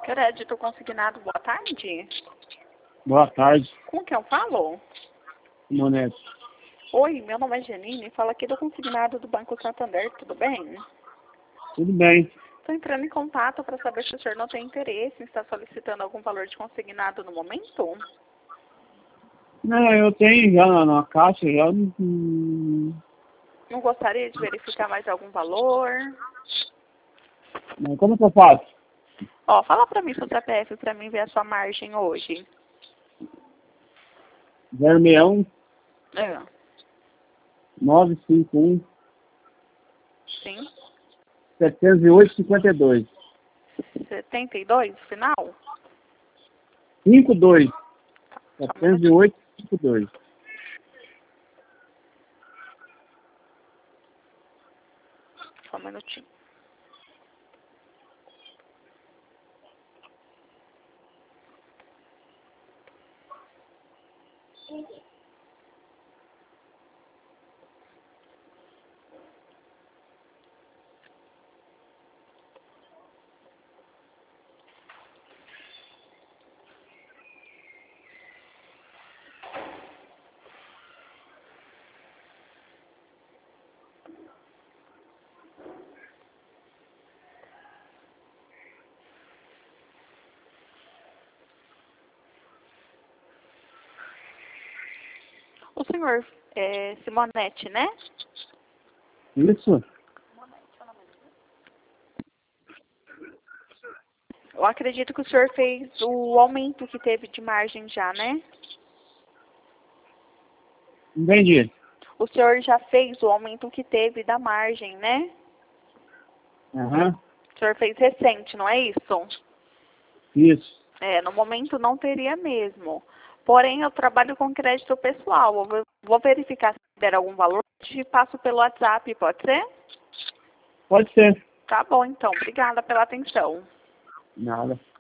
Crédito consignado, boa tarde. Boa tarde, Com quem eu falo? Monete. Oi, meu nome é Janine, falo aqui do consignado do Banco Santander, tudo bem? Tudo bem? Estou entrando em contato para saber se o senhor não tem interesse em estar solicitando algum valor de consignado no momento. Não, eu tenho já na caixa, já Não gostaria de verificar mais algum valor? Mas como que eu faço? Ó, fala para mim seu CPF para mim ver a sua margem hoje. 061 É, 951 sim. 708 52 72, final? 52 Tá, só um minutinho. 708 52. Só um minutinho. O senhor é Simonete, né? Isso? Eu acredito que o senhor fez o aumento que teve de margem já, né? Entendi. O senhor já fez o aumento que teve da margem, né? Aham. O senhor fez recente, não é isso? Isso. É, no momento não teria mesmo. Porém, eu trabalho com crédito pessoal. Eu vou verificar se der algum valor. Te passo pelo WhatsApp, pode ser? Pode ser. Tá bom, então. Obrigada pela atenção. Nada.